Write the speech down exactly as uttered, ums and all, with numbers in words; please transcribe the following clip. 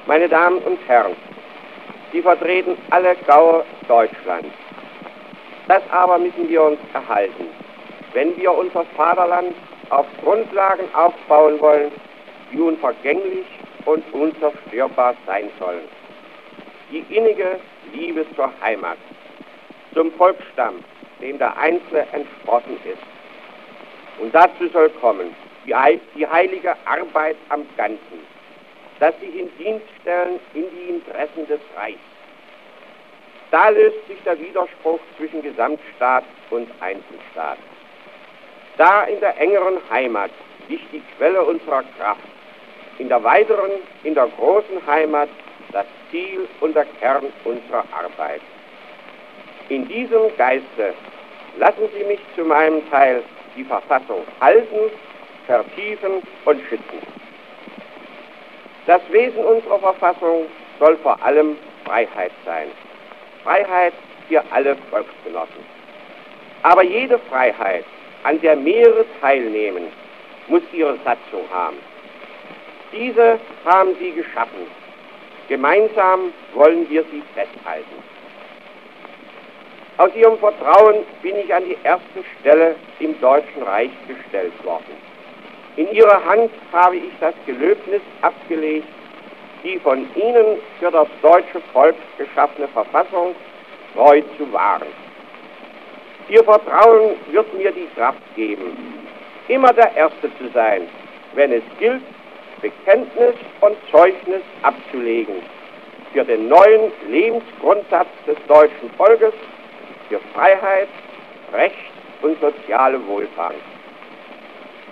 Meine Damen und Herren, Sie vertreten alle Gaue Deutschlands. Das aber müssen wir uns erhalten, wenn wir unser Vaterland auf Grundlagen aufbauen wollen, die unvergänglich und unzerstörbar sein sollen. Die innige Liebe zur Heimat, zum Volksstamm, dem der Einzelne entsprossen ist. Und dazu soll kommen die, die heilige Arbeit am Ganzen, das sich in Dienst stellen in die Interessen des Reichs. Da löst sich der Widerspruch zwischen Gesamtstaat und Einzelstaat. Da in der engeren Heimat liegt die Quelle unserer Kraft, in der weiteren, in der großen Heimat das Ziel und der Kern unserer Arbeit. In diesem Geiste lassen Sie mich zu meinem Teil die Verfassung halten, vertiefen und schützen. Das Wesen unserer Verfassung soll vor allem Freiheit sein. Freiheit für alle Volksgenossen. Aber jede Freiheit, an der mehrere teilnehmen, muss ihre Satzung haben. Diese haben Sie geschaffen. Gemeinsam wollen wir sie festhalten. Aus Ihrem Vertrauen bin ich an die erste Stelle im Deutschen Reich gestellt worden. In Ihre Hand habe ich das Gelöbnis abgelegt, die von Ihnen für das deutsche Volk geschaffene Verfassung treu zu wahren. Ihr Vertrauen wird mir die Kraft geben, immer der Erste zu sein, wenn es gilt, Bekenntnis und Zeugnis abzulegen für den neuen Lebensgrundsatz des deutschen Volkes, für Freiheit, Recht und soziale Wohlfahrt.